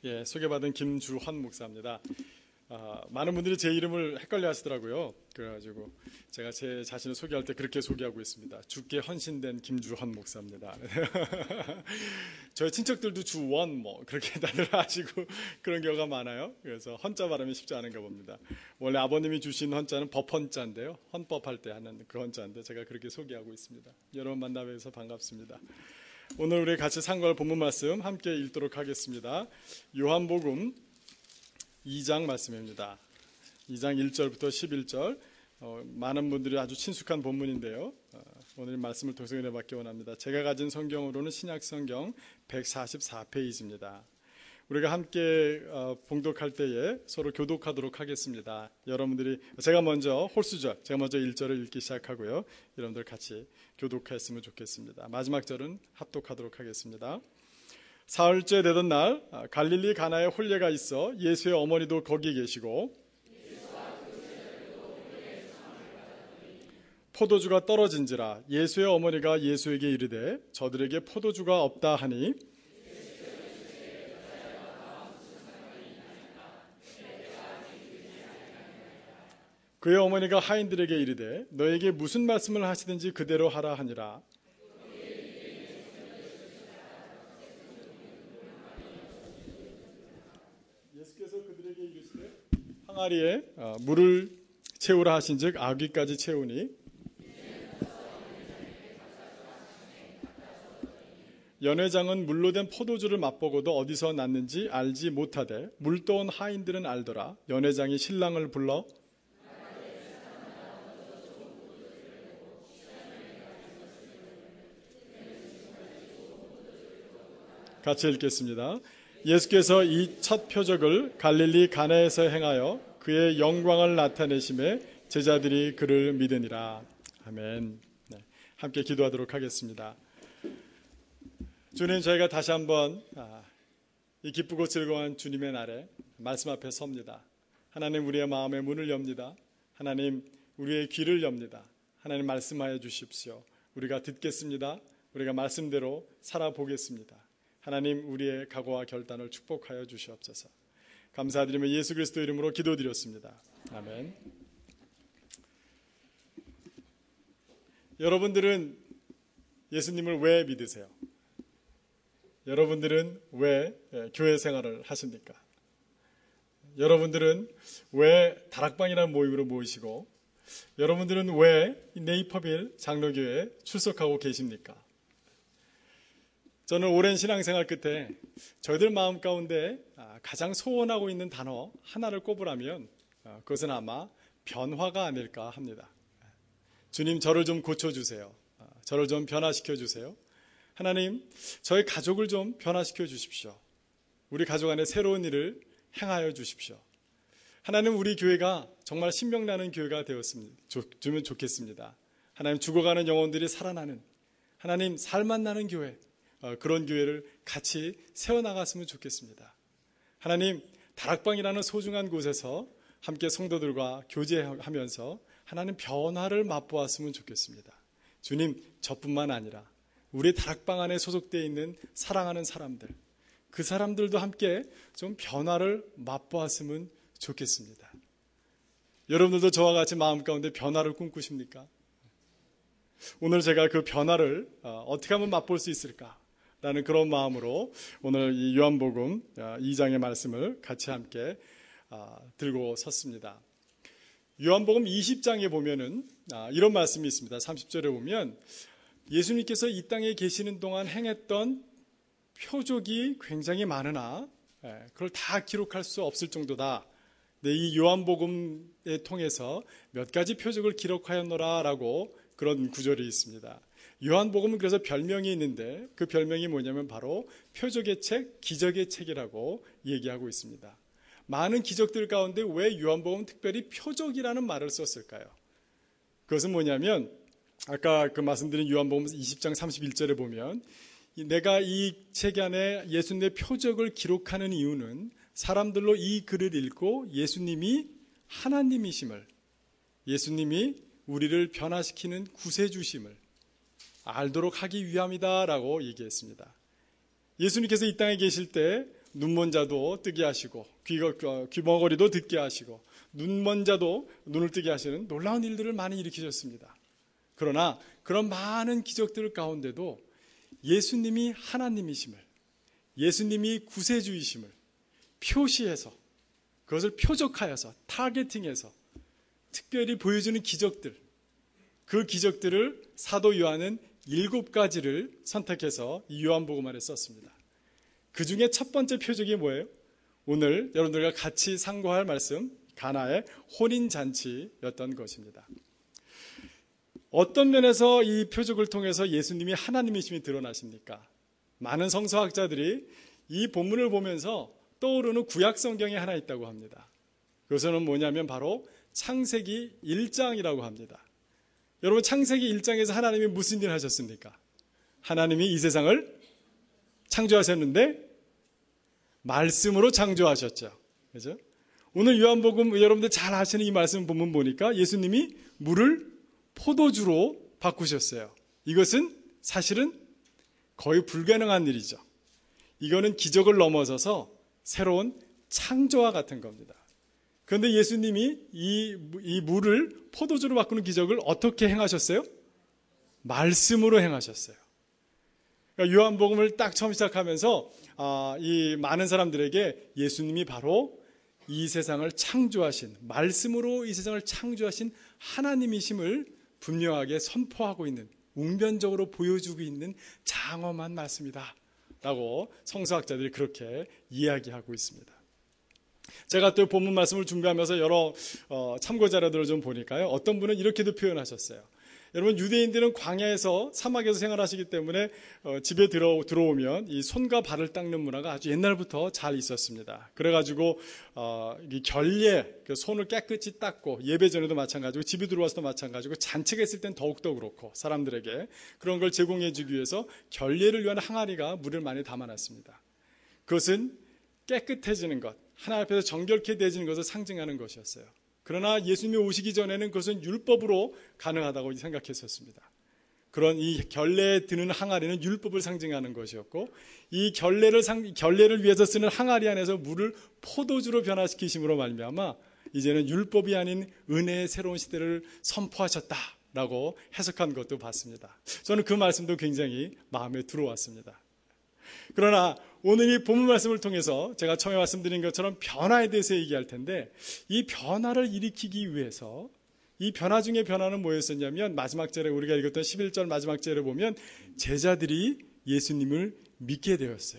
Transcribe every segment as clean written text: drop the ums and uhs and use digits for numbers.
소개받은 김주헌 목사입니다. 많은 분들이 제 이름을 헷갈려 하시더라고요. 그래가지고 제가 제 자신을 소개할 때 그렇게 소개하고 있습니다. 주께 헌신된 김주헌 목사입니다. 저희 친척들도 주원 그렇게 다들 하시고 그런 경우가 많아요. 그래서 헌자 발음이 쉽지 않은가 봅니다. 원래 아버님이 주신 헌자는 법헌자인데요. 헌법할 때 하는 그 헌자인데 제가 그렇게 소개하고 있습니다. 여러분 만나뵈서 반갑습니다. 오늘 우리 같이 상고할 본문 말씀 함께 읽도록 하겠습니다. 요한복음 2장 말씀입니다. 2장 1절부터 11절. 많은 분들이 아주 친숙한 본문인데요. 오늘 말씀을 통해서 은혜 받기 원합니다. 제가 가진 성경으로는 신약 성경 144페이지입니다. 우리가 함께 봉독할 때에 서로 교독하도록 하겠습니다. 여러분들이 제가 먼저 홀수절, 제가 먼저 1절을 읽기 시작하고요. 여러분들 같이 교독했으면 좋겠습니다. 마지막 절은 합독하도록 하겠습니다. 사흘째 되던 날 갈릴리 가나에 혼례가 있어 예수의 어머니도 거기 계시고 포도주가 떨어진지라 예수의 어머니가 예수에게 이르되 저들에게 포도주가 없다 하니 그의 어머니가 하인들에게 이르되 너에게 무슨 말씀을 하시든지 그대로 하라 하니라. 예수께서 그들에게 이르시되 항아리에 물을 채우라 하신즉 아귀까지 채우니 연회장은 물로 된 포도주를 맛보고도 어디서 났는지 알지 못하되 물 떠온 하인들은 알더라. 연회장이 신랑을 불러 같이 읽겠습니다. 예수께서 이 첫 표적을 갈릴리 가나에서 행하여 그의 영광을 나타내심에 제자들이 그를 믿으니라. 아멘. 네, 함께 기도하도록 하겠습니다. 주님, 저희가 다시 한번 이 기쁘고 즐거운 주님의 날에 말씀 앞에 섭니다. 하나님, 우리의 마음의 문을 엽니다. 하나님, 우리의 귀를 엽니다. 하나님, 말씀하여 주십시오. 우리가 듣겠습니다. 우리가 말씀대로 살아보겠습니다. 하나님, 우리의 각오와 결단을 축복하여 주시옵소서. 감사드리며 예수 그리스도 이름으로 기도드렸습니다. 아멘. 여러분들은 예수님을 왜 믿으세요? 여러분들은 왜 교회 생활을 하십니까? 여러분들은 왜 다락방이라는 모임으로 모이시고 여러분들은 왜 네이퍼빌 장로교회에 출석하고 계십니까? 저는 오랜 신앙생활 끝에 저희들 마음 가운데 가장 소원하고 있는 단어 하나를 꼽으라면 그것은 아마 변화가 아닐까 합니다. 주님, 저를 좀 고쳐주세요. 저를 좀 변화시켜 주세요. 하나님, 저희 가족을 좀 변화시켜 주십시오. 우리 가족 안에 새로운 일을 행하여 주십시오. 하나님, 우리 교회가 정말 신명나는 교회가 되었으면 좋겠습니다. 하나님, 죽어가는 영혼들이 살아나는, 하나님, 살만 나는 교회, 그런 교회를 같이 세워나갔으면 좋겠습니다. 하나님, 다락방이라는 소중한 곳에서 함께 성도들과 교제하면서 하나님 변화를 맛보았으면 좋겠습니다. 주님, 저뿐만 아니라 우리 다락방 안에 소속되어 있는 사랑하는 사람들, 그 사람들도 함께 좀 변화를 맛보았으면 좋겠습니다. 여러분들도 저와 같이 마음 가운데 변화를 꿈꾸십니까? 오늘 제가 그 변화를 어떻게 하면 맛볼 수 있을까? 라는 그런 마음으로 오늘 이 요한복음 2장의 말씀을 같이 함께 들고 섰습니다. 요한복음 20장에 보면은 이런 말씀이 있습니다. 30절에 보면 예수님께서 이 땅에 계시는 동안 행했던 표적이 굉장히 많으나 그걸 다 기록할 수 없을 정도다. 이 요한복음에 통해서 몇 가지 표적을 기록하였노라 라고 그런 구절이 있습니다. 요한복음은 그래서 별명이 있는데 그 별명이 뭐냐면 바로 표적의 책, 기적의 책이라고 얘기하고 있습니다. 많은 기적들 가운데 왜 요한복음은 특별히 표적이라는 말을 썼을까요? 그것은 뭐냐면 아까 그 말씀드린 요한복음 20장 31절에 보면 내가 이 책 안에 예수님의 표적을 기록하는 이유는 사람들로 이 글을 읽고 예수님이 하나님이심을, 예수님이 우리를 변화시키는 구세주심을 알도록 하기 위함이다라고 얘기했습니다. 예수님께서 이 땅에 계실 때 눈먼 자도 뜨게 하시고 귀머거리도 듣게 하시고 눈먼 자도 눈을 뜨게 하시는 놀라운 일들을 많이 일으키셨습니다. 그러나 그런 많은 기적들 가운데도 예수님이 하나님이심을, 예수님이 구세주이심을 표시해서, 그것을 표적하여서, 타겟팅해서 특별히 보여주는 기적들, 그 기적들을 사도 요한은 7가지를 선택해서 이 요한복음 안에 썼습니다. 그 중에 첫 번째 표적이 뭐예요? 오늘 여러분들과 같이 상고할 말씀, 가나의 혼인잔치였던 것입니다. 어떤 면에서 이 표적을 통해서 예수님이 하나님이심이 드러나십니까? 많은 성서학자들이 이 본문을 보면서 떠오르는 구약 성경이 하나 있다고 합니다. 그것은 뭐냐면 바로 창세기 1장이라고 합니다. 여러분, 창세기 1장에서 하나님이 무슨 일을 하셨습니까? 하나님이 이 세상을 창조하셨는데 말씀으로 창조하셨죠. 그죠? 오늘 요한복음 여러분들 잘 아시는 이 말씀 본문 보니까 예수님이 물을 포도주로 바꾸셨어요. 이것은 사실은 거의 불가능한 일이죠. 이거는 기적을 넘어서서 새로운 창조와 같은 겁니다. 그런데 예수님이 이 물을 포도주로 바꾸는 기적을 어떻게 행하셨어요? 말씀으로 행하셨어요. 그러니까 요한복음을 딱 처음 시작하면서 이 많은 사람들에게 예수님이 바로 이 세상을 창조하신, 말씀으로 이 세상을 창조하신 하나님이심을 분명하게 선포하고 있는, 웅변적으로 보여주고 있는 장엄한 말씀이다 라고 성서학자들이 그렇게 이야기하고 있습니다. 제가 또 본문 말씀을 준비하면서 여러 참고 자료들을 좀 보니까요, 어떤 분은 이렇게도 표현하셨어요. 여러분, 유대인들은 광야에서, 사막에서 생활하시기 때문에 집에 들어오면 이 손과 발을 닦는 문화가 아주 옛날부터 잘 있었습니다. 그래가지고 이 결례, 손을 깨끗이 닦고, 예배 전에도 마찬가지고 집에 들어와서도 마찬가지고, 잔치가 있을 땐 더욱더 그렇고, 사람들에게 그런 걸 제공해 주기 위해서 결례를 위한 항아리가 물을 많이 담아놨습니다. 그것은 깨끗해지는 것, 하나님 앞에서 정결케 되어지는 것을 상징하는 것이었어요. 그러나 예수님이 오시기 전에는 그것은 율법으로 가능하다고 생각했었습니다. 그런 이 결례에 드는 항아리는 율법을 상징하는 것이었고, 이 결례를 위해서 쓰는 항아리 안에서 물을 포도주로 변화시키심으로 말미암아 이제는 율법이 아닌 은혜의 새로운 시대를 선포하셨다라고 해석한 것도 봤습니다. 저는 그 말씀도 굉장히 마음에 들어왔습니다. 그러나 오늘 이 본문 말씀을 통해서 제가 처음에 말씀드린 것처럼 변화에 대해서 얘기할 텐데, 이 변화를 일으키기 위해서, 이 변화 중에 변화는 뭐였었냐면, 마지막 절에 우리가 읽었던 11절 마지막 절에 보면 제자들이 예수님을 믿게 되었어요.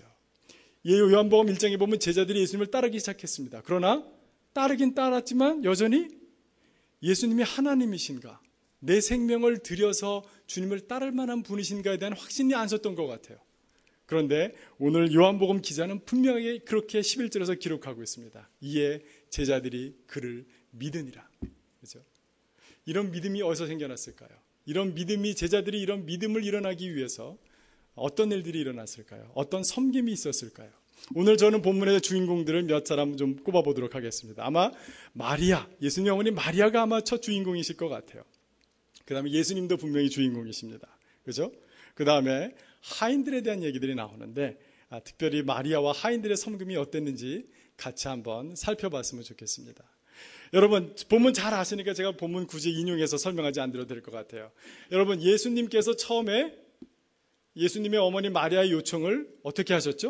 요한복음 1장에 보면 제자들이 예수님을 따르기 시작했습니다. 그러나 따르긴 따랐지만 여전히 예수님이 하나님이신가, 내 생명을 들여서 주님을 따를 만한 분이신가에 대한 확신이 안 섰던 것 같아요. 그런데 오늘 요한복음 기자는 분명히 그렇게 11절에서 기록하고 있습니다. 이에 제자들이 그를 믿으니라. 그렇죠? 이런 믿음이 어디서 생겨났을까요? 이런 믿음이, 제자들이 이런 믿음을 일어나기 위해서 어떤 일들이 일어났을까요? 어떤 섬김이 있었을까요? 오늘 저는 본문의 주인공들을 몇 사람 좀 꼽아보도록 하겠습니다. 아마 마리아, 예수님 어머니 마리아가 아마 첫 주인공이실 것 같아요. 그 다음에 예수님도 분명히 주인공이십니다. 그죠? 그 다음에 하인들에 대한 얘기들이 나오는데, 특별히 마리아와 하인들의 섬김이 어땠는지 같이 한번 살펴봤으면 좋겠습니다. 여러분, 본문 잘 아시니까 제가 본문 굳이 인용해서 설명하지 않으려도 될 것 같아요. 여러분, 예수님께서 처음에 예수님의 어머니 마리아의 요청을 어떻게 하셨죠?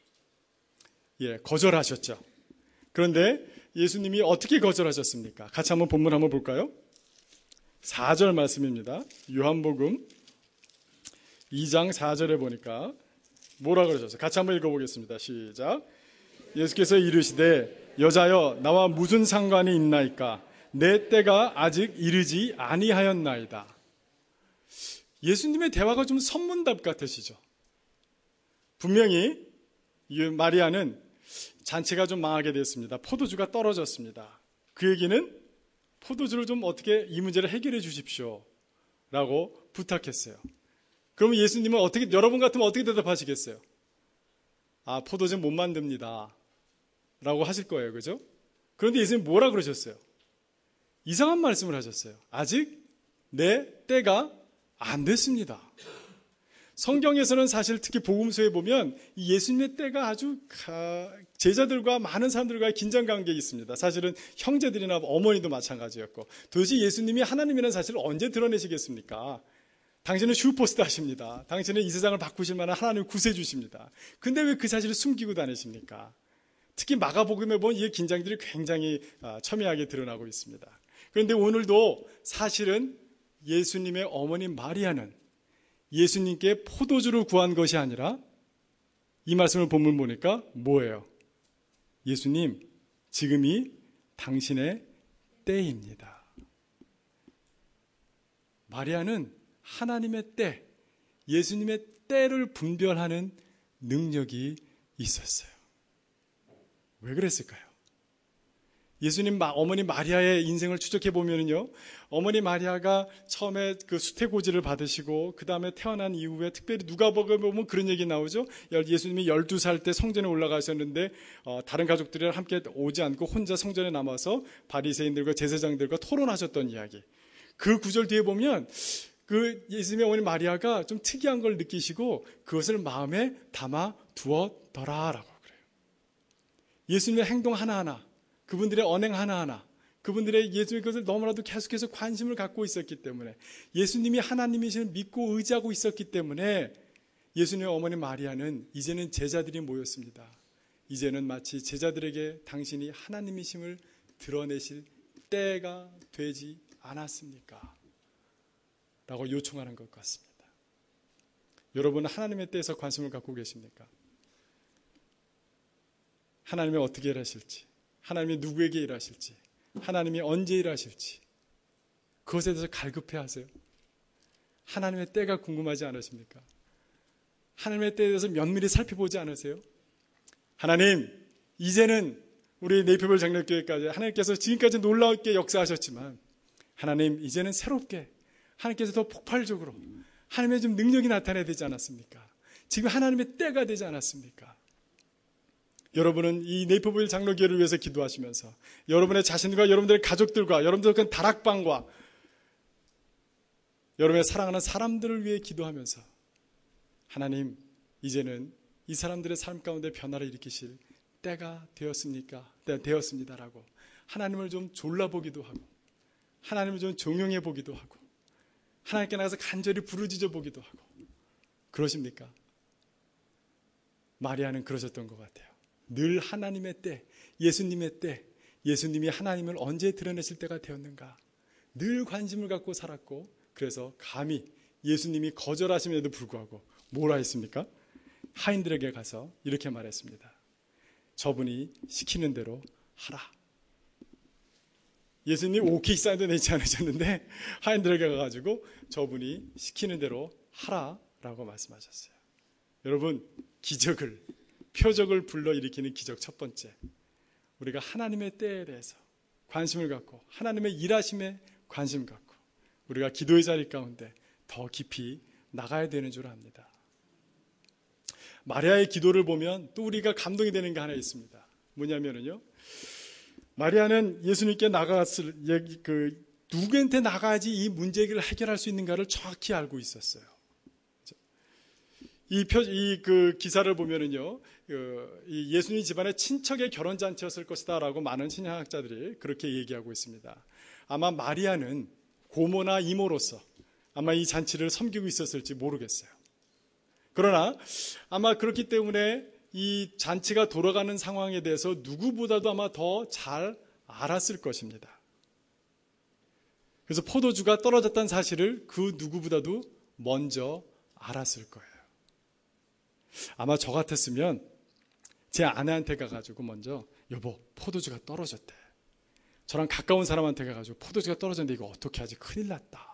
거절하셨죠. 그런데 예수님이 어떻게 거절하셨습니까? 같이 한번 본문 한번 볼까요? 4절 말씀입니다. 요한복음 2장 4절에 보니까 뭐라 그러셨어요? 같이 한번 읽어보겠습니다. 시작. 예수께서 이르시되 여자여 나와 무슨 상관이 있나이까? 내 때가 아직 이르지 아니하였나이다. 예수님의 대화가 좀 선문답 같으시죠? 분명히 마리아는 잔치가 좀 망하게 됐습니다. 포도주가 떨어졌습니다. 그 얘기는 포도주를 좀 어떻게 이 문제를 해결해 주십시오 라고 부탁했어요. 그러면 예수님은 여러분 같으면 어떻게 대답하시겠어요? 포도주 못 만듭니다 라고 하실 거예요. 그죠? 그런데 예수님 뭐라 그러셨어요? 이상한 말씀을 하셨어요. 아직 내 때가 안 됐습니다. 성경에서는 사실 특히 복음서에 보면 이 예수님의 때가 아주 제자들과 많은 사람들과의 긴장관계에 있습니다. 사실은 형제들이나 어머니도 마찬가지였고, 도대체 예수님이 하나님이라는 사실을 언제 드러내시겠습니까? 당신은 슈퍼스타십니다. 당신은 이 세상을 바꾸실 만한 하나님을 구세주십니다. 근데 왜 그 사실을 숨기고 다니십니까? 특히 마가복음에 보면 이 긴장들이 굉장히 첨예하게 드러나고 있습니다. 그런데 오늘도 사실은 예수님의 어머니 마리아는 예수님께 포도주를 구한 것이 아니라 이 말씀을 본문 보니까 뭐예요? 예수님, 지금이 당신의 때입니다. 마리아는 하나님의 때, 예수님의 때를 분별하는 능력이 있었어요. 왜 그랬을까요? 예수님 어머니 마리아의 인생을 추적해 보면요, 어머니 마리아가 처음에 그 수태고지를 받으시고 그 다음에 태어난 이후에 특별히 누가복음에 보면 그런 얘기 나오죠. 예수님이 12살 때 성전에 올라가셨는데 다른 가족들이랑 함께 오지 않고 혼자 성전에 남아서 바리새인들과 제사장들과 토론하셨던 이야기. 그 구절 뒤에 보면 그 예수님의 어머니 마리아가 좀 특이한 걸 느끼시고 그것을 마음에 담아 두었더라라고 그래요. 예수님의 행동 하나하나, 그분들의 언행 하나하나, 그분들의 예수님의 것을 너무나도 계속해서 관심을 갖고 있었기 때문에, 예수님이 하나님이심을 믿고 의지하고 있었기 때문에 예수님의 어머니 마리아는 이제는 제자들이 모였습니다. 이제는 마치 제자들에게 당신이 하나님이심을 드러내실 때가 되지 않았습니까? 라고 요청하는 것 같습니다. 여러분은 하나님의 때에서 관심을 갖고 계십니까? 하나님이 어떻게 일하실지, 하나님이 누구에게 일하실지, 하나님이 언제 일하실지, 그것에 대해서 갈급해 하세요. 하나님의 때가 궁금하지 않으십니까? 하나님의 때에 대해서 면밀히 살펴보지 않으세요? 하나님, 이제는 우리 네이프별 장로교회까지 하나님께서 지금까지 놀라웠게 역사하셨지만, 하나님, 이제는 새롭게 하나님께서 더 폭발적으로 하나님의 좀 능력이 나타나야 되지 않았습니까? 지금 하나님의 때가 되지 않았습니까? 여러분은 이 네이프보일 장로교회를 위해서 기도하시면서 여러분의 자신과 여러분들의 가족들과 여러분들의 다락방과 여러분의 사랑하는 사람들을 위해 기도하면서 하나님, 이제는 이 사람들의 삶 가운데 변화를 일으키실 때가 되었습니다라고 하나님을 좀 졸라보기도 하고 하나님을 좀 종용해 보기도 하고 하나님께 나가서 간절히 부르짖어 보기도 하고 그러십니까? 마리아는 그러셨던 것 같아요. 늘 하나님의 때, 예수님의 때, 예수님이 하나님을 언제 드러내실 때가 되었는가 늘 관심을 갖고 살았고, 그래서 감히 예수님이 거절하심에도 불구하고 뭐라 했습니까? 하인들에게 가서 이렇게 말했습니다. 저분이 시키는 대로 하라. 예수님 오케이 사인도 내지 않으셨는데 하인들에게 가가지고 저분이 시키는 대로 하라라고 말씀하셨어요. 여러분, 기적을, 표적을 불러일으키는 기적 첫 번째, 우리가 하나님의 때에 대해서 관심을 갖고 하나님의 일하심에 관심 갖고 우리가 기도의 자리 가운데 더 깊이 나가야 되는 줄 압니다. 마리아의 기도를 보면 또 우리가 감동이 되는 게 하나 있습니다. 뭐냐면요, 마리아는 예수님께 누구한테 나가야지 이 문제를 해결할 수 있는가를 정확히 알고 있었어요. 이 기사를 보면은요, 이 예수님 집안의 친척의 결혼잔치였을 것이다라고 많은 신학자들이 그렇게 얘기하고 있습니다. 아마 마리아는 고모나 이모로서 아마 이 잔치를 섬기고 있었을지 모르겠어요. 그러나 아마 그렇기 때문에 이 잔치가 돌아가는 상황에 대해서 누구보다도 아마 더 잘 알았을 것입니다. 그래서 포도주가 떨어졌다는 사실을 그 누구보다도 먼저 알았을 거예요. 아마 저 같았으면 제 아내한테 가가지고 먼저 여보, 포도주가 떨어졌대. 저랑 가까운 사람한테 가가지고 포도주가 떨어졌는데 이거 어떻게 하지? 큰일 났다.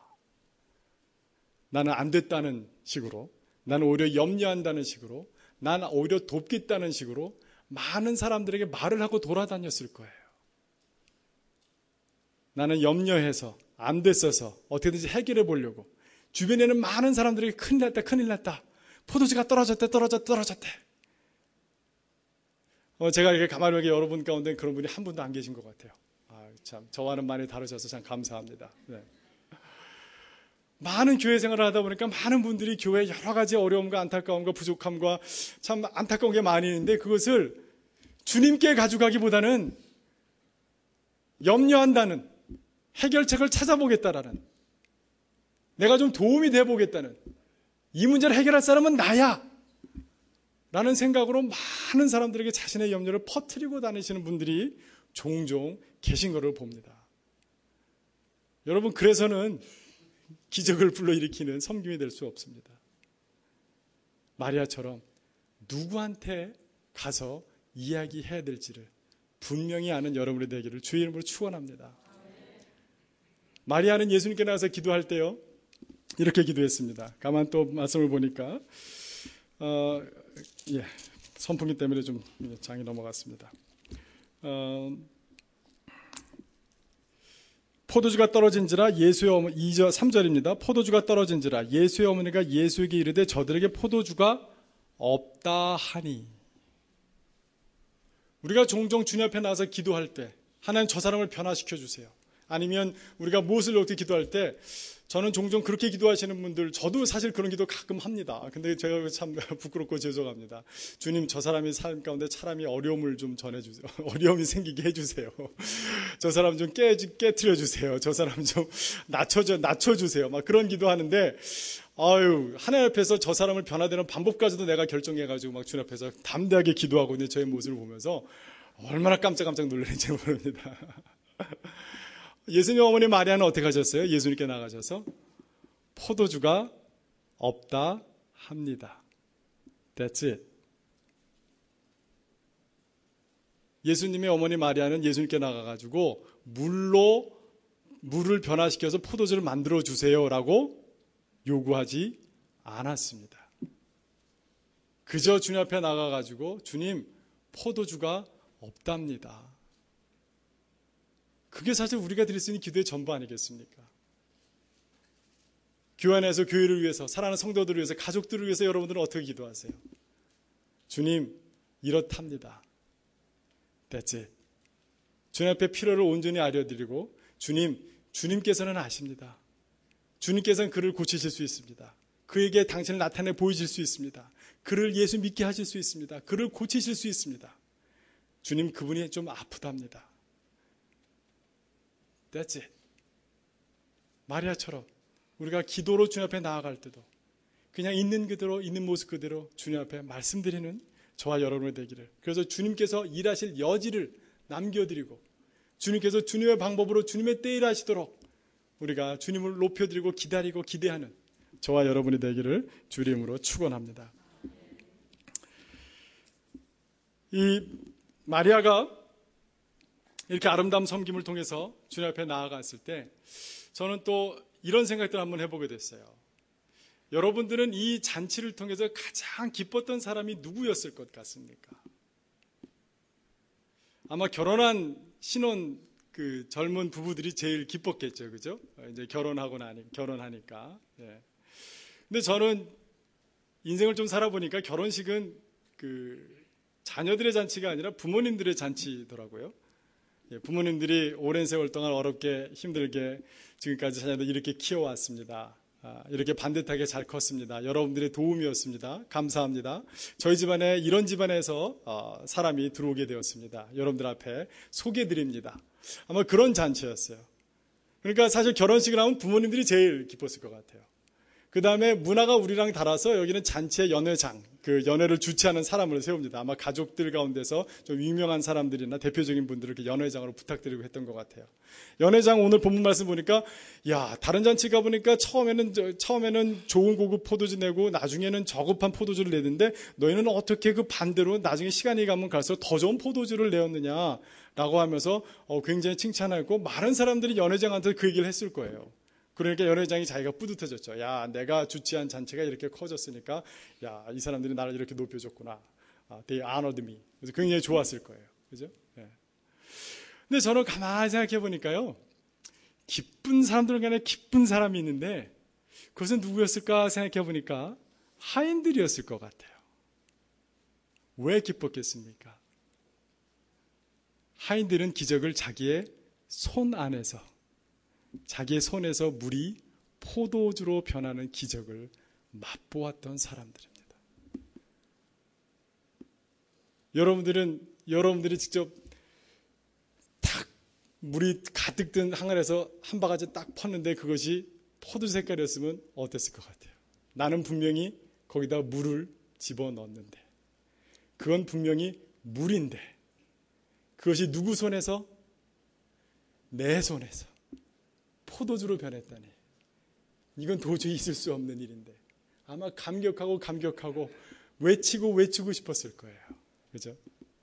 나는 안 됐다는 식으로, 나는 오히려 염려한다는 식으로, 난 오히려 돕겠다는 식으로 많은 사람들에게 말을 하고 돌아다녔을 거예요. 나는 염려해서 안 됐어서 어떻게든지 해결해 보려고 주변에는 많은 사람들에게 큰일 났다. 포도주가 떨어졌대. 제가 이렇게 가만히 여러분 가운데 그런 분이 한 분도 안 계신 것 같아요. 참 저와는 많이 다르셔서 참 감사합니다. 네. 많은 교회 생활을 하다 보니까 많은 분들이 교회에 여러 가지 어려움과 안타까움과 부족함과 참 안타까운 게 많이 있는데 그것을 주님께 가져가기보다는 염려한다는, 해결책을 찾아보겠다라는, 내가 좀 도움이 되어보겠다는, 이 문제를 해결할 사람은 나야 라는 생각으로 많은 사람들에게 자신의 염려를 퍼뜨리고 다니시는 분들이 종종 계신 것을 봅니다. 여러분, 그래서는 기적을 불러일으키는 섬김이 될 수 없습니다. 마리아처럼 누구한테 가서 이야기해야 될지를 분명히 아는 여러분이 되기를 주의 이름으로 축원합니다. 마리아는 예수님께 나가서 기도할 때요, 이렇게 기도했습니다. 가만 또 말씀을 보니까 선풍기 때문에 좀 장이 넘어갔습니다. 포도주가 떨어진지라 예수의 어머니, 2절 3절입니다. 포도주가 떨어진지라 예수의 어머니가 예수에게 이르되 저들에게 포도주가 없다 하니. 우리가 종종 주님 앞에 나와서 기도할 때 하나님 저 사람을 변화시켜 주세요. 아니면 우리가 무엇을 어떻게 기도할 때 저는 종종 그렇게 기도하시는 분들, 저도 사실 그런 기도 가끔 합니다. 근데 제가 참 부끄럽고 죄송합니다. 주님, 저 사람이 삶 가운데 차라리 어려움을 좀 전해주세요. 어려움이 생기게 해주세요. 저 사람 좀 깨트려 주세요. 저 사람 좀 낮춰주세요. 막 그런 기도하는데, 하나님 앞에서 저 사람을 변화되는 방법까지도 내가 결정해가지고 막 주님 앞에서 담대하게 기도하고 있는 저의 모습을 보면서 얼마나 깜짝깜짝 놀라는지 모릅니다. 예수님 어머니 마리아는 어떻게 하셨어요? 예수님께 나가셔서 포도주가 없다 합니다. That's it. 예수님의 어머니 마리아는 예수님께 나가가지고 물을 변화시켜서 포도주를 만들어 주세요라고 요구하지 않았습니다. 그저 주님 앞에 나가가지고 주님, 포도주가 없답니다. 그게 사실 우리가 드릴 수 있는 기도의 전부 아니겠습니까? 교회 안에서 교회를 위해서, 사랑하는 성도들을 위해서, 가족들을 위해서 여러분들은 어떻게 기도하세요? 주님, 이렇답니다. That's it. 주님 앞에 필요를 온전히 알려드리고, 주님께서는 아십니다. 주님께서는 그를 고치실 수 있습니다. 그에게 당신을 나타내 보이실 수 있습니다. 그를 예수 믿게 하실 수 있습니다. 그를 고치실 수 있습니다. 주님, 그분이 좀 아프답니다. That's it. 마리아처럼 우리가 기도로 주님 앞에 나아갈 때도 그냥 있는 그대로, 있는 모습 그대로 주님 앞에 말씀드리는 저와 여러분의 되기를, 그래서 주님께서 일하실 여지를 남겨드리고 주님께서 주님의 방법으로 주님의 때를 하시도록 우리가 주님을 높여드리고 기다리고 기대하는 저와 여러분이 되기를 주 이름으로 축원합니다. 이 마리아가 이렇게 아름다운 섬김을 통해서 주님 앞에 나아갔을 때 저는 또 이런 생각들을 한번 해보게 됐어요. 여러분들은 이 잔치를 통해서 가장 기뻤던 사람이 누구였을 것 같습니까? 아마 결혼한 신혼 그 젊은 부부들이 제일 기뻤겠죠, 그죠? 이제 결혼하니까. 예. 근데 저는 인생을 좀 살아보니까 결혼식은 그 자녀들의 잔치가 아니라 부모님들의 잔치더라고요. 예, 부모님들이 오랜 세월 동안 어렵게 힘들게 지금까지 자녀들 이렇게 키워왔습니다. 이렇게 반듯하게 잘 컸습니다. 여러분들의 도움이었습니다. 감사합니다. 저희 집안에 이런 집안에서 사람이 들어오게 되었습니다. 여러분들 앞에 소개드립니다. 아마 그런 잔치였어요. 그러니까 사실 결혼식을 하면 부모님들이 제일 기뻤을 것 같아요. 그 다음에 문화가 우리랑 달라서 여기는 잔치의 연회장, 그 연회를 주최하는 사람을 세웁니다. 아마 가족들 가운데서 좀 유명한 사람들이나 대표적인 분들을 이렇게 연회장으로 부탁드리고 했던 것 같아요. 연회장 오늘 본문 말씀 보니까, 다른 잔치 가보니까 처음에는 좋은 고급 포도주 내고 나중에는 저급한 포도주를 내는데 너희는 어떻게 그 반대로 나중에 시간이 가면 갈수록 더 좋은 포도주를 내었느냐 라고 하면서 굉장히 칭찬하고 많은 사람들이 연회장한테 그 얘기를 했을 거예요. 그러니까 연회장이 자기가 뿌듯해졌죠. 내가 주최한 잔치가 이렇게 커졌으니까, 이 사람들이 나를 이렇게 높여줬구나. They honored me. 그래서 굉장히 좋았을 거예요. 그죠? 네. 근데 저는 가만히 생각해 보니까요, 기쁜 사람들 간에 기쁜 사람이 있는데, 그것은 누구였을까 생각해 보니까, 하인들이었을 것 같아요. 왜 기뻤겠습니까? 하인들은 기적을 자기의 손 안에서, 자기의 손에서 물이 포도주로 변하는 기적을 맛보았던 사람들입니다. 여러분들이 직접 딱 물이 가득 든 항아리에서 한 바가지 딱 펐는데 그것이 포도주 색깔이었으면 어땠을 것 같아요? 나는 분명히 거기다 물을 집어넣었는데, 그건 분명히 물인데, 그것이 누구 손에서? 내 손에서 포도주로 변했다니. 이건 도저히 있을 수 없는 일인데 아마 감격하고 외치고 싶었을 거예요. 그죠?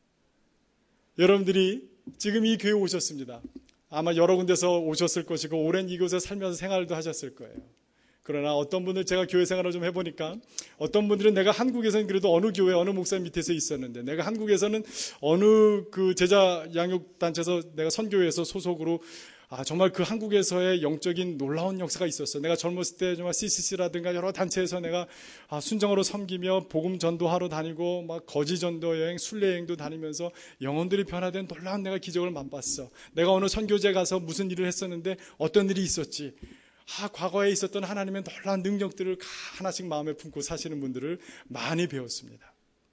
여러분들이 지금 이 교회에 오셨습니다. 아마 여러 군데서 오셨을 것이고 오랜 이곳에 살면서 생활도 하셨을 거예요. 그러나 어떤 분들, 제가 교회 생활을 좀 해보니까 어떤 분들은 내가 한국에서는 그래도 어느 교회 어느 목사 밑에서 있었는데, 내가 한국에서는 어느 그 제자 양육단체에서 내가 선교회에서 소속으로 정말 그 한국에서의 영적인 놀라운 역사가 있었어. 내가 젊었을 때 정말 CCC라든가 여러 단체에서 내가 순정으로 섬기며 복음 전도하러 다니고 막 거지 전도 여행, 순례 여행도 다니면서 영혼들이 변화된 놀라운 내가 기적을 맛봤어. 내가 어느 선교제 가서 무슨 일을 했었는데 어떤 일이 있었지. 과거에 있었던 하나님의 놀라운 능력들을 하나씩 마음에 품고 사시는 분들을 많이 배웠습니다.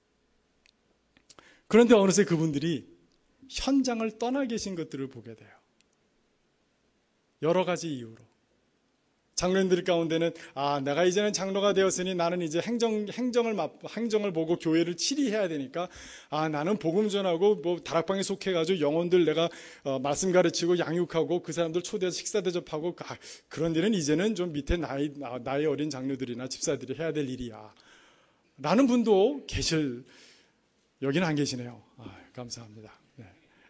그런데 어느새 그분들이 현장을 떠나 계신 것들을 보게 돼요. 여러 가지 이유로. 장로님들 가운데는 내가 이제는 장로가 되었으니 나는 이제 행정을 보고 교회를 치리해야 되니까 나는 복음 전하고 다락방에 속해가지고 영혼들 내가 말씀 가르치고 양육하고 그 사람들 초대해서 식사 대접하고 그런 일은 이제는 좀 밑에 나이 어린 장로들이나 집사들이 해야 될 일이야 라는 분도 여기는 안 계시네요. 감사합니다. 네.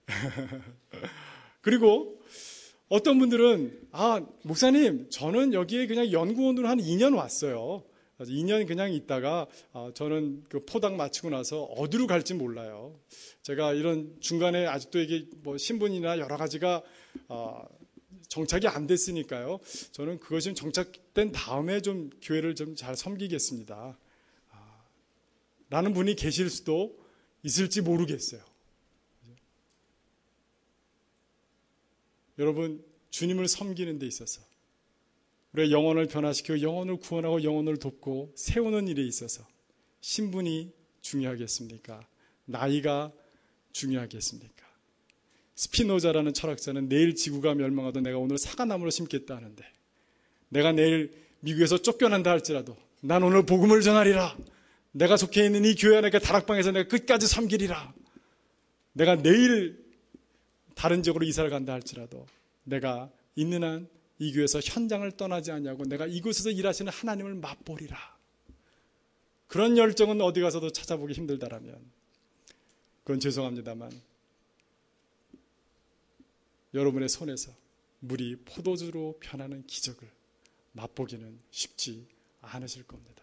그리고 어떤 분들은 목사님 저는 여기에 그냥 연구원으로 한 2년 왔어요. 2년 그냥 있다가 저는 그 포당 마치고 나서 어디로 갈지 몰라요. 제가 이런 중간에 아직도 이게 신분이나 여러 가지가 정착이 안 됐으니까요. 저는 그것이 정착된 다음에 좀 교회를 좀 잘 섬기겠습니다. 라는 분이 계실 수도 있을지 모르겠어요. 여러분, 주님을 섬기는 데 있어서 우리가 영혼을 변화시키고 영혼을 구원하고 영혼을 돕고 세우는 일에 있어서 신분이 중요하겠습니까? 나이가 중요하겠습니까? 스피노자라는 철학자는 내일 지구가 멸망하도 내가 오늘 사과나무를 심겠다 하는데, 내가 내일 미국에서 쫓겨난다 할지라도 난 오늘 복음을 전하리라. 내가 속해 있는 이 교회 안에 다락방에서 내가 끝까지 섬기리라. 내가 내일 다른 지역으로 이사를 간다 할지라도 내가 있는 한 이 교회에서 현장을 떠나지 않냐고 내가 이곳에서 일하시는 하나님을 맛보리라. 그런 열정은 어디 가서도 찾아보기 힘들다라면 그건 죄송합니다만 여러분의 손에서 물이 포도주로 변하는 기적을 맛보기는 쉽지 않으실 겁니다.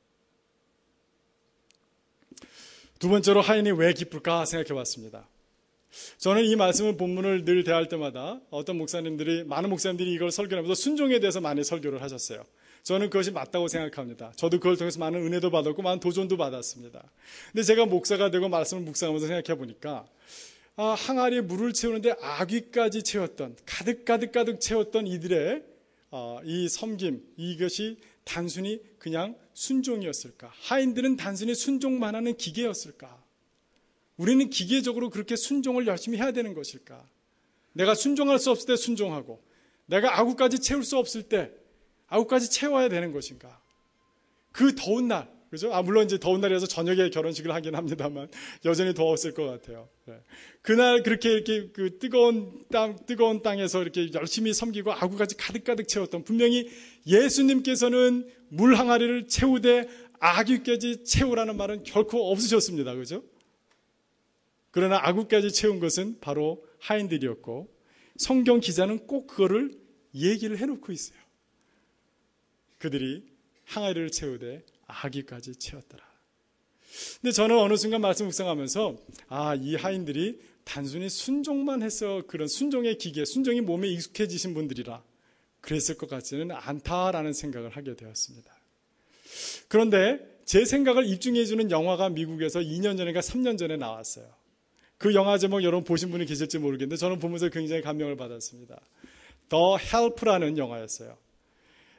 두 번째로 하인이 왜 기쁠까 생각해 봤습니다. 저는 이 말씀을 본문을 늘 대할 때마다 많은 목사님들이 이걸 설교하면서 순종에 대해서 많이 설교를 하셨어요. 저는 그것이 맞다고 생각합니다. 저도 그걸 통해서 많은 은혜도 받았고 많은 도전도 받았습니다. 근데 제가 목사가 되고 말씀을 묵상하면서 생각해 보니까 항아리에 물을 채우는데 아귀까지 채웠던, 가득 채웠던 이들의 이 섬김, 이것이 단순히 그냥 순종이었을까? 하인들은 단순히 순종만 하는 기계였을까? 우리는 기계적으로 그렇게 순종을 열심히 해야 되는 것일까? 내가 순종할 수 없을 때 순종하고 내가 아구까지 채울 수 없을 때 아구까지 채워야 되는 것인가? 그 더운 날, 그죠? 물론 이제 더운 날이라서 저녁에 결혼식을 하긴 합니다만 여전히 더웠을 것 같아요. 네. 그날 이렇게 그 뜨거운 땅에서 이렇게 열심히 섬기고 아구까지 가득 채웠던, 분명히 예수님께서는 물 항아리를 채우되 아귀까지 채우라는 말은 결코 없으셨습니다. 그죠? 그러나 아구까지 채운 것은 바로 하인들이었고 성경 기자는 꼭 그거를 얘기를 해놓고 있어요. 그들이 항아리를 채우되 아귀까지 채웠더라. 근데 저는 어느 순간 말씀 묵상하면서 이 하인들이 단순히 순종만 해서 그런 순종의 기계, 순종이 몸에 익숙해지신 분들이라 그랬을 것 같지는 않다라는 생각을 하게 되었습니다. 그런데 제 생각을 입증해주는 영화가 미국에서 2년 전인가 3년 전에 나왔어요. 그 영화 제목 여러분 보신 분이 계실지 모르겠는데 저는 보면서 굉장히 감명을 받았습니다. The Help라는 영화였어요.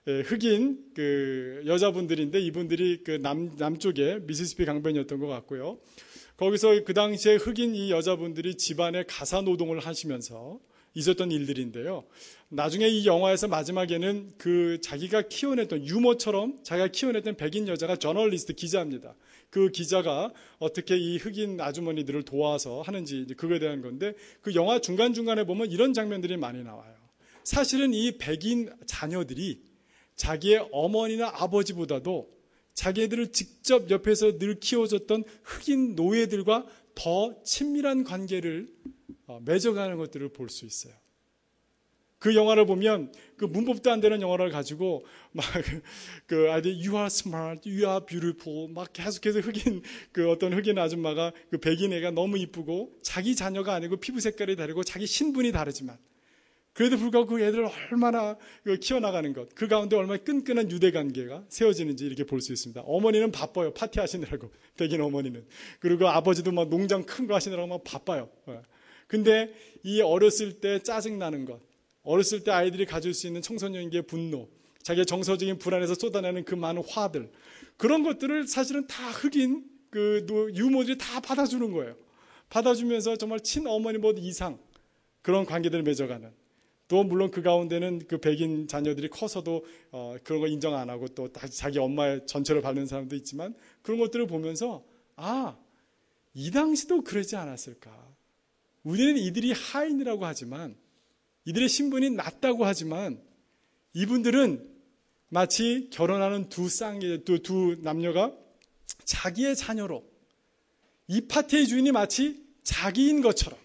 흑인 그 여자분들인데 이분들이 그 남쪽에 미시시피 강변이었던 것 같고요. 거기서 그 당시에 흑인 이 여자분들이 집안에 가사 노동을 하시면서 있었던 일들인데요. 나중에 이 영화에서 마지막에는 그 자기가 키워냈던 유모처럼 자기가 키워냈던 백인 여자가 저널리스트 기자입니다. 그 기자가 어떻게 이 흑인 아주머니들을 도와서 하는지 그거에 대한 건데 그 영화 중간중간에 보면 이런 장면들이 많이 나와요. 사실은 이 백인 자녀들이 자기의 어머니나 아버지보다도 자기들을 직접 옆에서 늘 키워줬던 흑인 노예들과 더 친밀한 관계를 맺어가는 것들을 볼 수 있어요. 그 영화를 보면 그 문법도 안 되는 영어를 가지고 막 그 아이들 You are smart, you are beautiful 막 계속해서 그 어떤 흑인 아줌마가 그 백인 애가 너무 이쁘고 자기 자녀가 아니고 피부 색깔이 다르고 자기 신분이 다르지만 그래도 불구하고 그 애들을 얼마나 키워나가는 것, 그 가운데 얼마나 끈끈한 유대관계가 세워지는지 이렇게 볼 수 있습니다. 어머니는 바빠요. 파티하시느라고, 백인 어머니는. 그리고 아버지도 막 농장 큰 거 하시느라고 막 바빠요. 근데 이 어렸을 때 짜증나는 것, 어렸을 때 아이들이 가질 수 있는 청소년기의 분노, 자기의 정서적인 불안에서 쏟아내는 그 많은 화들, 그런 것들을 사실은 다 흑인 그 유모들이 다 받아주는 거예요. 받아주면서 정말 친어머니보다 이상 그런 관계들을 맺어가는. 또 물론 그 가운데는 그 백인 자녀들이 커서도 그런 거 인정 안 하고 또 자기 엄마의 전체를 밟는 사람도 있지만 그런 것들을 보면서 이 당시도 그러지 않았을까. 우리는 이들이 하인이라고 하지만 이들의 신분이 낮다고 하지만 이분들은 마치 결혼하는 두 남녀가 자기의 자녀로 이 파티의 주인이 마치 자기인 것처럼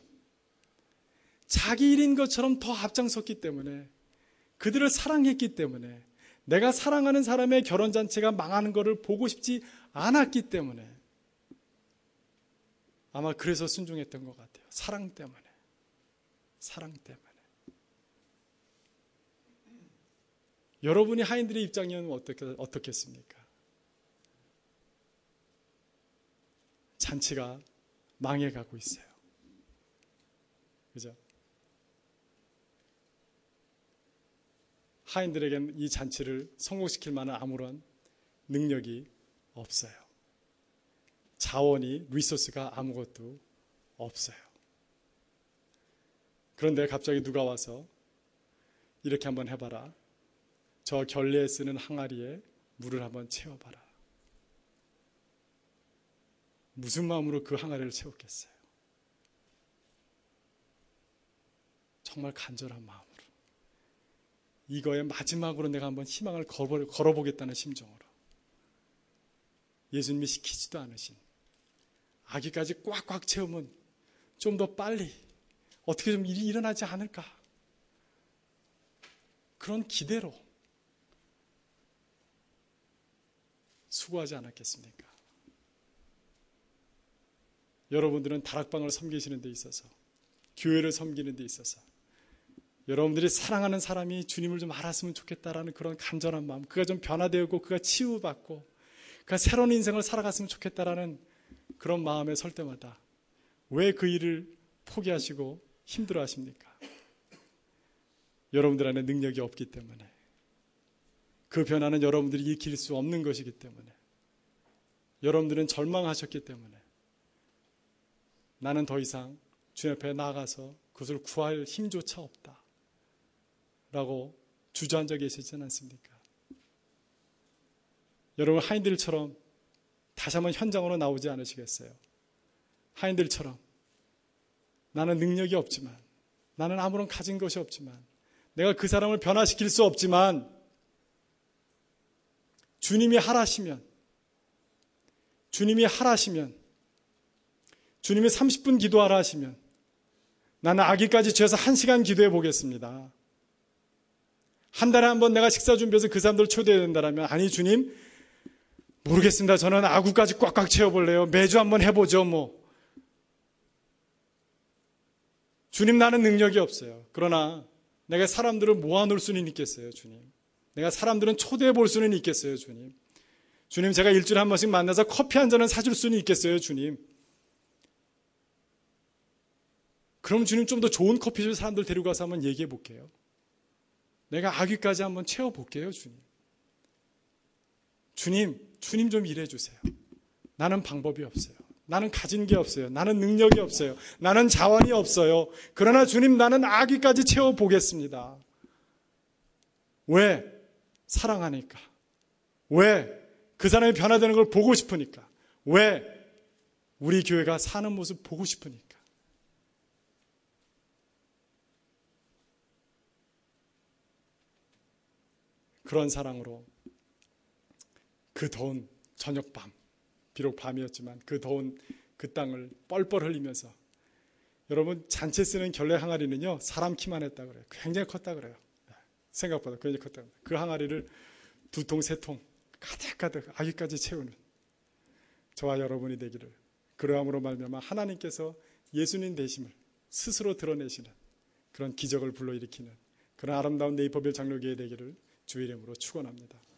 자기 일인 것처럼 더 앞장섰기 때문에 그들을 사랑했기 때문에 내가 사랑하는 사람의 결혼잔치가 망하는 것을 보고 싶지 않았기 때문에 아마 그래서 순종했던 것 같아요. 사랑 때문에. 여러분이 하인들의 입장이면 어떻겠습니까? 잔치가 망해가고 있어요. 그죠? 하인들에게는 이 잔치를 성공시킬 만한 아무런 능력이 없어요. 자원이, 리소스가 아무것도 없어요. 그런데 갑자기 누가 와서 이렇게 한번 해봐라. 저 결례에 쓰는 항아리에 물을 한번 채워봐라. 무슨 마음으로 그 항아리를 채웠겠어요? 정말 간절한 마음으로. 이거에 마지막으로 내가 한번 희망을 걸어보겠다는 심정으로. 예수님이 시키지도 않으신 아기까지 꽉꽉 채우면 좀 더 빨리 어떻게 좀 일이 일어나지 않을까. 그런 기대로 수고하지 않았겠습니까? 여러분들은 다락방을 섬기시는 데 있어서, 교회를 섬기는 데 있어서 여러분들이 사랑하는 사람이 주님을 좀 알았으면 좋겠다라는 그런 간절한 마음, 그가 좀 변화되고 그가 치유받고 그가 새로운 인생을 살아갔으면 좋겠다라는 그런 마음에 설 때마다 왜 그 일을 포기하시고 힘들어하십니까? 여러분들 안에 능력이 없기 때문에, 그 변화는 여러분들이 익힐 수 없는 것이기 때문에, 여러분들은 절망하셨기 때문에 나는 더 이상 주님 앞에 나아가서 그것을 구할 힘조차 없다 라고 주저앉아 계시지 않습니까? 여러분, 하인들처럼 다시 한번 현장으로 나오지 않으시겠어요? 하인들처럼 나는 능력이 없지만, 나는 아무런 가진 것이 없지만, 내가 그 사람을 변화시킬 수 없지만 주님이 하라시면, 주님이 30분 기도하라 하시면 나는 아기까지 죄서 1시간 기도해 보겠습니다. 한 달에 한 번 내가 식사 준비해서 그 사람들 초대해야 된다면, 아니 주님 모르겠습니다. 저는 아구까지 꽉꽉 채워볼래요. 매주 한번 해보죠 뭐. 주님, 나는 능력이 없어요. 그러나 내가 사람들을 모아놓을 수는 있겠어요, 주님. 내가 사람들은 초대해 볼 수는 있겠어요, 주님. 주님, 제가 일주일에 한 번씩 만나서 커피 한 잔은 사줄 수는 있겠어요, 주님. 그럼 주님, 좀 더 좋은 커피숍 사람들 데리고 가서 한번 얘기해 볼게요. 내가 아귀까지 한번 채워볼게요, 주님. 주님 좀 일해 주세요. 나는 방법이 없어요. 나는 가진 게 없어요. 나는 능력이 없어요. 나는 자원이 없어요. 그러나 주님, 나는 아기까지 채워보겠습니다. 왜? 사랑하니까. 왜? 그 사람이 변화되는 걸 보고 싶으니까. 왜? 우리 교회가 사는 모습 보고 싶으니까. 그런 사랑으로 그 더운 저녁밤, 비록 밤이었지만 그 더운 그 땅을 뻘뻘 흘리면서, 여러분 잔치 쓰는 결례 항아리는요 사람 키만 했다 그래요. 굉장히 컸다 그래요. 생각보다 굉장히 컸다. 그 항아리를 2통 3통 가득가득 아기까지 채우는 저와 여러분이 되기를, 그러함으로 말미암아 하나님께서 예수님 되심을 스스로 드러내시는 그런 기적을 불러일으키는 그런 아름다운 네이버빌 장로교회 되기를 주의 이름으로 축원합니다.